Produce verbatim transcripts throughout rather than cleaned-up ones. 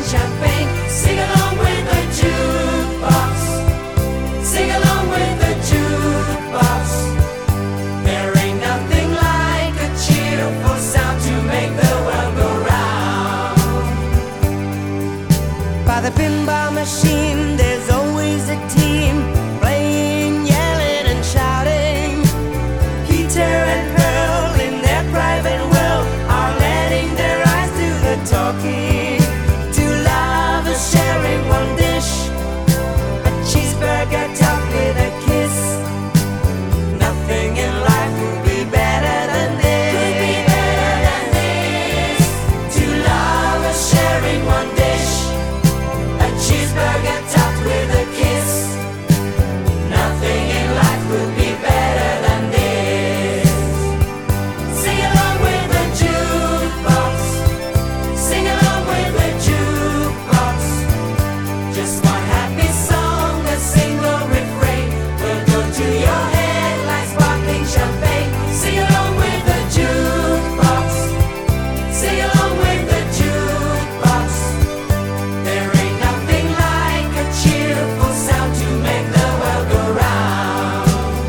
champagne. Sing along with the jukebox. Sing along with the jukebox. There ain't nothing like a cheerful sound to make the world go round. By the pinball machine, there's always a team playing, yelling and shouting. Peter and Pearl in their private world are letting their eyes do the talking. Two lovers sharing one dish, a cheeseburger topped with a kiss. Nothing in life will be better than this. Could be better than this. Two lovers sharing one dish, A cheeseburger topped with a kiss. Nothing in life could be better than this. Sing along with the jukebox. Sing along with the jukebox. Just one happy song, a single refrain will go to your head like sparkling champagne. Sing along with the jukebox. Sing along with the jukebox. There ain't nothing like a cheerful sound to make the world go round.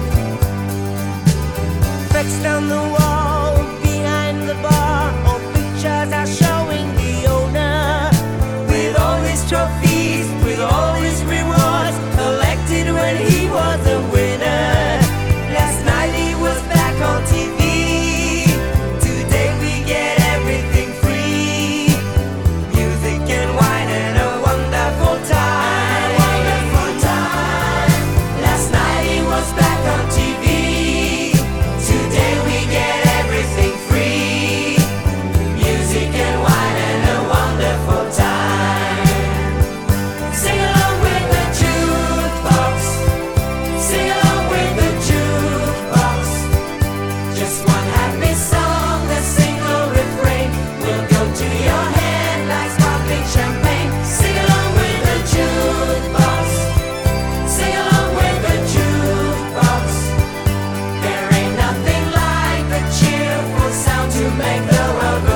fixed on the wall behind the bar, all pictures are showing the owner with all his trophies, with all his rewards collected when he was a winner. Last night he was back on T V. Today we get everything free. Music and wine and a wonderful time. Wonderful time. Last night he was back on T V. Today we get everything free. Music and wine and a wonderful time. Sing along with the jukebox. Sing along with the jukebox. Just one happy song, a single refrain will go to your head like sparkling champagne. Sing along with the jukebox. Sing along with the jukebox. There ain't nothing like a cheerful sound to make the world go